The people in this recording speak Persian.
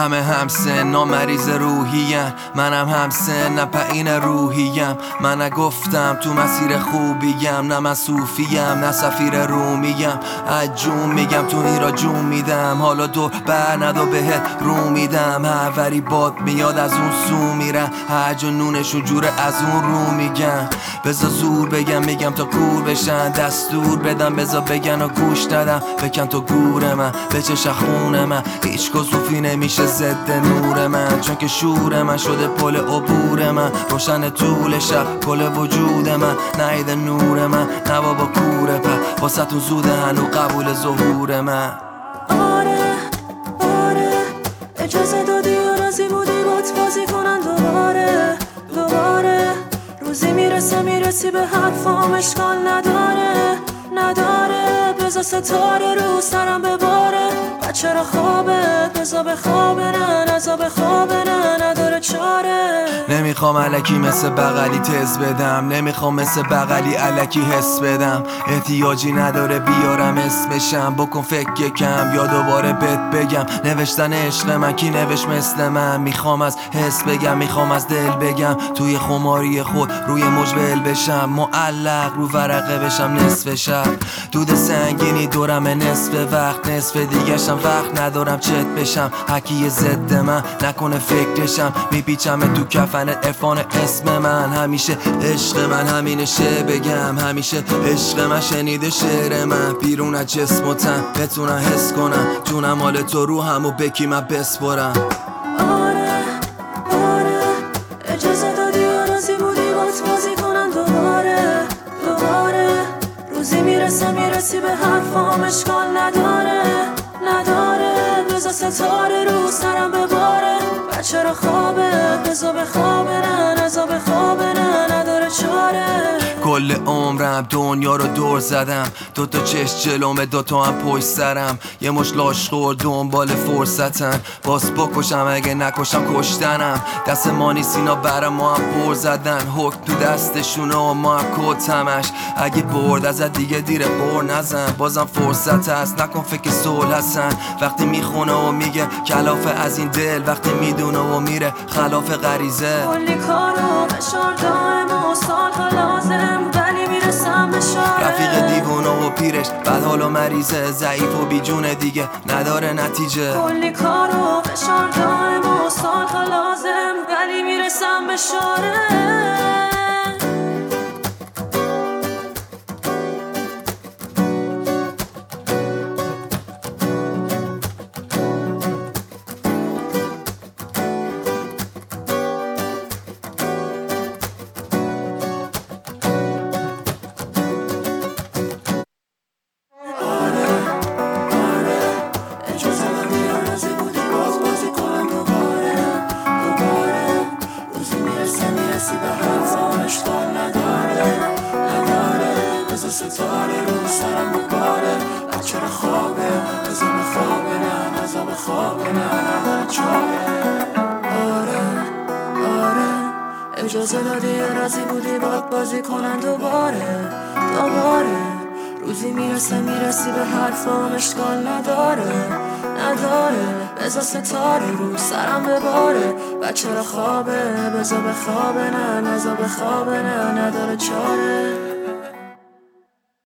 همه هم سن مریض روحیم، منم هم سن پایین روحیم. من نگفتم تو مسیر خوبیم، نه من صوفیم نه سفیر رومیم. از جون میگم تو این را جون میدم، حالا دور بر ندا بهت رو میدم. هر باد میاد از اون سو میرن، هر جا نونشون جوره از اون رو میگن. بذار زور بگم میگم تا کور بشن، دستور بدم بذار بگن و گوش ندم. بکن تو گور من به چش خون من، هیچ صوفی نمیشه ضد نور من. چون که شور من شده پل عبور من، روشن طول شب کل وجود من. نهید نور من نه بابا کوره پر، واسه تون زوده هنو قبول ظهور من. آره اجازه دادی و راضی بودی بات بازی کنن دوباره. روزی میرسی به حرفام، اشکال نداره بذار ستاره رو سرم بباره. بچه را خوابه بذار بخوابه، نه نذار بخوابه، نه نداره چاره. نمیخوام الکی مثل بغلی تز بدم، نمیخوام مثل بغلی الکی حس بدم. احتیاجی نداره بیارم اسمشم، بکن فکر کم یا دوباره بهت بگم. نوشتن عشق من کی نوشت مثل من، میخوام از حس بگم میخوام از دل بگم. توی خماری خود روی مجبل بشم، معلق رو ورقه بشم نصف شب. دود سنگینی دورم نصف وقت، نصف دیگه‌شم وقت ندارم چت بشم. حکی ضد من نکنه فکرشم، میپیچم تو کفنت عرفان اسم من. همیشه عشق من همینشه بگم، همیشه عشق من شنیده شعر من. بیرون از جسم و تن بتونم حس کنم، جونم مال تو رو همو بکی من بسپرم. آره اجازه دادی و راضی بودی بات بازی کنن دوباره. روزی میرسی به حرفام، اشکال نداره بذار ستاره رو سرم بباره. بچه را خوابه بذار بخوابه، نه نذار بخوابه، نه نداره چاره. کل عمرم دنیا رو دور زدم، دوتا چشم جلومه دوتا هم پشت سرم. یه مش لاشخور دنبال فرصتن، باز بکشم اگه نکشم کشتنم. دست ما نیست اینا برام ما هم پر زدن، حکم تو دستشونه و ما هم کتمش. اگه برد ازت دیگه دیره قور نزن، بازم فرصت هست نکن فکر صلح هستن. وقتی میخونه و میگه کلافه از این دل، وقتی میدونه و میره خلاف غریزه. کلی کارو فشار دائم و سالها لازم، ولی میرسم به شاره. رفیق دیوونه و پیرش بد حال و مریضه، ضعیف و بیجونه دیگه نداره نتیجه. کلی کارو فشار دائم و سالها لازم، ولی میرسم به شاره. ستاره رو سرم بباره. بچه را خوابه بذار بخوابه، نه نذار بخوابه، نه نداره چاره. آره اجازه دادی و راضی بودی باد بازی کنن دوباره. روزی میرسی به حرفام، اشکال نداره بذار ستاره رو سرم بباره. بچه را خوابه بذار بخوابه، نه نذار بخوابه، نه نداره چاره.